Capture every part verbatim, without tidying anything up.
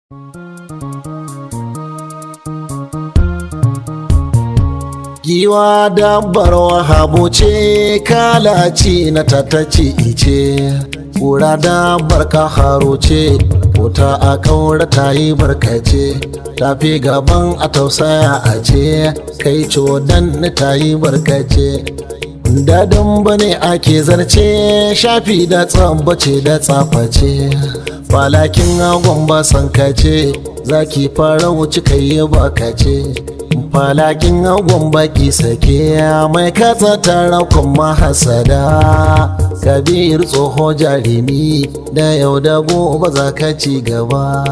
Giwa dabbar wahabu ce, kalaci na tattaci ice, kura dabbar kaharo ce, wuta a kaura ta yi barkace, tafi gaban a tausaya a ce, kai codan ta yi barkace. Dadin bane ake zarce, shafi da tsambace da tsaface, falakin agon ba sankace, zaki fara wuce kai bakace. Falakin agon baki sake, mai katsa tara kuma hasada, kabir tsoho jarumi, da yau da gobe za ka ci gaba.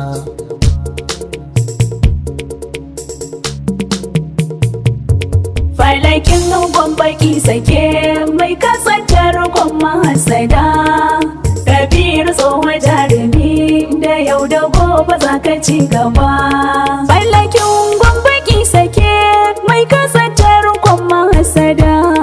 Falakin agon baki sake, mai katsa tara kuma hasada, kabir tsoho jarumi, da yau da gobe za ka ci gaba. Falakin baki sake, mai kasantar kuma hasada,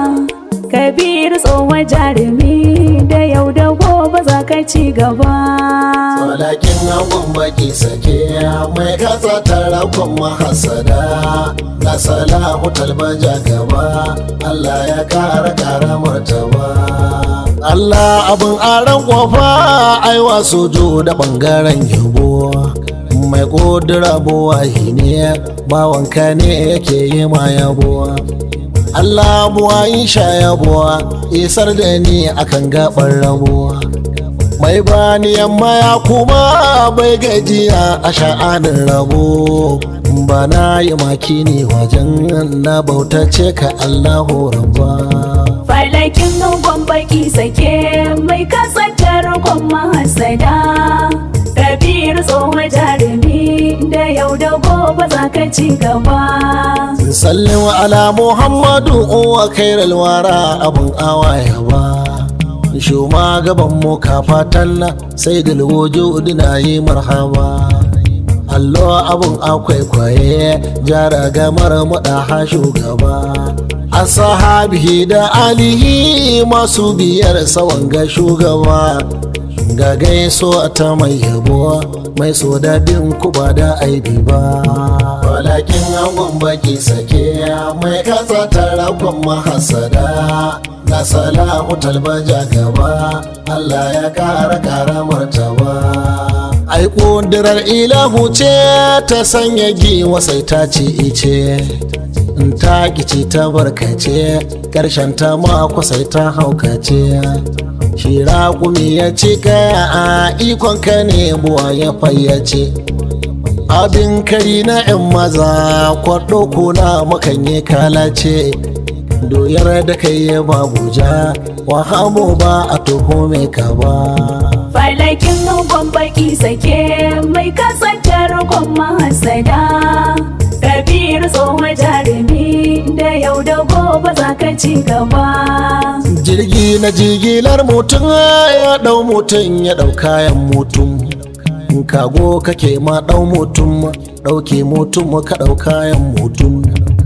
kabir tsohon jarumi, da yau da gobe za ka ci gaba. Falakin agon baki sake, mai kasantar kuma hasada, na salahu talbaja gaba, Allah ya kara kara martaba. Allah abin aran kofa, aiwa sojo da bangaren yabo, mai ƙudura buwahi ne, bawanka ne yake yi ma yabuwa. Allah buwayin sha yabuwa, isar da ni akan gabar rabuwa. Mai bani yamma ya kuma bai gajiya a sha'anin rabo, ba na yi maki ne wajen na bautace ka Allahu rabba. Falakin agon baki sake, mai kasantar kuma hasada, kabir tsohon jarumi, da yau da gobe za ka ci gaba. Sallin ala Muhammadu uwa kairal wara abun awaya ba, shuma gaban mu kafatan sai dalwojo na yi marhaba. Allah abun akwai kwaye, jara gamar muɗa shugaba, asahabihi da alihi masu biyar sawan ga shugaba. Ga gaiso ta mai yabo, mai so da bin ku ba da aibi ba. Walakin agon baki sake, mai katsa tara kuma hasada, na salahu talbaja gaba, Allah ya kara kara martaba. Ai ƙudurar ilahu ce ta sanya giwa sai ta ci ice, in ta kici ta barkace, ƙarshen ta mako sai ta haukace. Shi raƙumi ya ci kaya a ikonka ne buwa ya fayyace, abin kari na 'yan maza kwaɗo kuna makanye kalace, doyar da kai ya babuja wahamo ba a tuhume ka ba. Falakin agon baki sake, mai kasantar kuma hasada, kabir tsohon jarumi, da yau da gobe za ka ci gaba. Jirgi na jigilar mutum ya ɗau mutum ya ɗau kayan mutum, kago kake ma ɗau mutum, ɗauke mutum ka ɗau kayan mutum.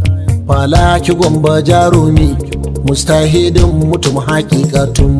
Falaki gwamba jarumi, mustahidin mutum hakikatun,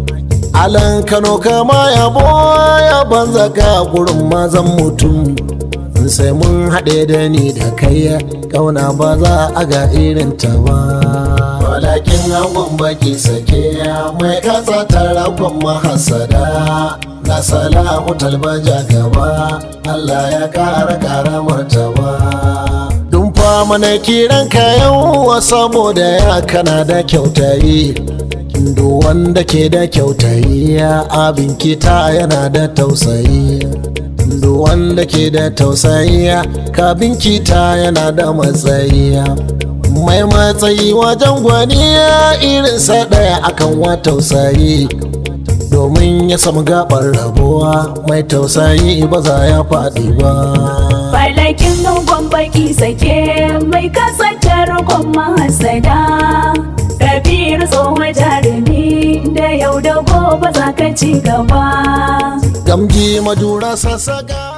alan Kano kama yabo ya banza ka gurin mazan mutum, sai mun haɗe da ni da kai ƙauna ba za a ga irin ta ba. Walakin agon baki sake, mai katsa tara kuma hasada, na salahu talbaja gaba, Allah ya kara kara martaba. Dumfa mana kiran ka yau saboda ya kana da kyautayi, duk wanda ke da kyautayi abin kita yana da tausayi. Duk wanda ke da tausayi kabin kita yana da matsayi, mai matsayi wajen gwani irin sa ɗaya akan wa tausayi, domin ya samu gabar rabuwa, mai tausayi ba za ya faɗi ba. Falakin agon baki sake, mai kasantar kuma hasada, kabir tsohon jarumi, da yau da gobe za ka ci gaba. Gamji madura sassaka.